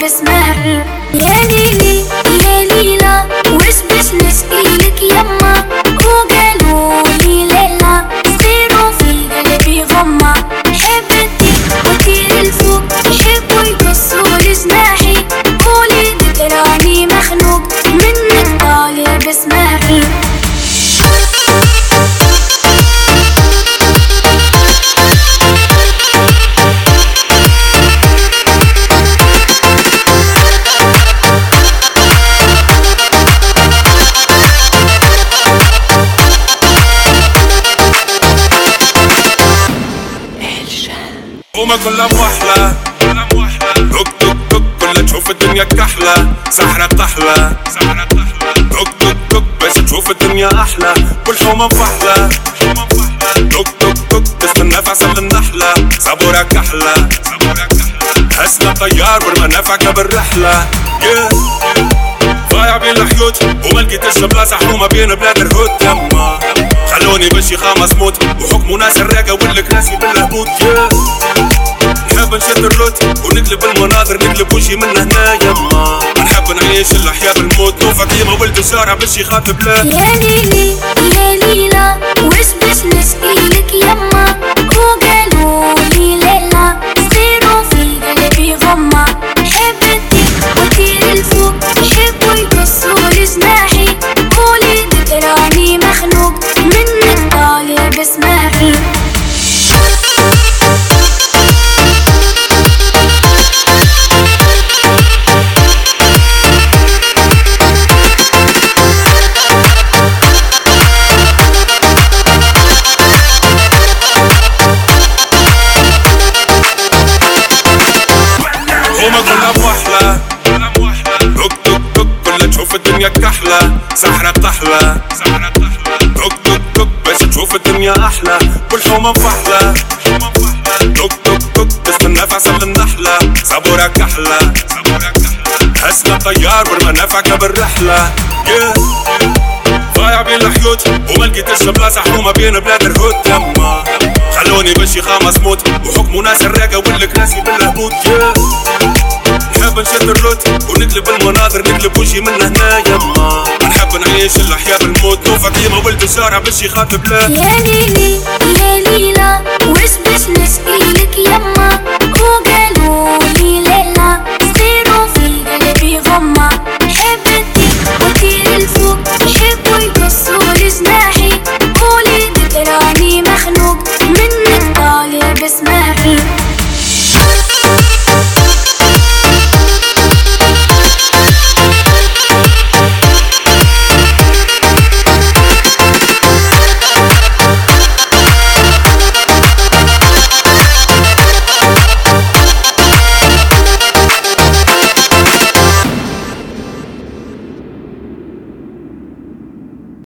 بسمع. يا ليلي يا ليلى وش باش نشكيلك يما، وقالولي ليلى صغيرو في قلبي غمة. حبتي وطير الفوق يحبوا يقصولي جناحي، وليدك راني مخنوق منك طالب اسمعي. وما كلها موحلة توك توك توك كلها تشوف الدنيا كحلة، سحرة طحلة توك توك توك باش تشوف الدنيا أحلى، والحومة مفحلة توك توك توك تستنى في عسل النحلة، صبورة كحلة هسنا طيار والمنافع بالرحلة. ضايع بين الحيوت وما لقيتش بلاصة حومة بين بلاد الهود. يما خلوني بشي خامس موت وحكموا ناس الراقة والكراسي بالهبوط. نحب نشد الروت ونقلب المناظر نقلب وشي من هنا. يما نحب نعيش الأحياء بالموت، نوفا ديما ولد الشارع باش يخاطب لا. يا ليلي يا ليلى وش باش نشكيلك يما، وقالولي ليلى صغيرو في قلبي غمة. حبتي وطير الفوق يحبوا يقصولي جناحي، وليدك راني مخنوق منك طالب اسمعي. وما كلها موحلة توك توك توك كلها تشوف الدنيا كحلة، سحرة طحلة توك توك توك باش تشوف الدنيا أحلى، والحومة مفحلة توك توك توك تستنى في عسل النحلة، صبورة كحلة هسنا طيار والمنافع بالرحلة. ضايع بين الحيوت وما لقيتش بلاصة حومة بين بلاد الهود. يما خلوني بشي خامس موت وحكموا ناس الراقة والكراسي بالهبوط. نحب نشد الروت ونقلب المناظر نقلب وشي من هنا. يما نحب نعيش الأحياء بالموت، نوفا ديما ولد الشارع باش يخاطب لا. يا ليلي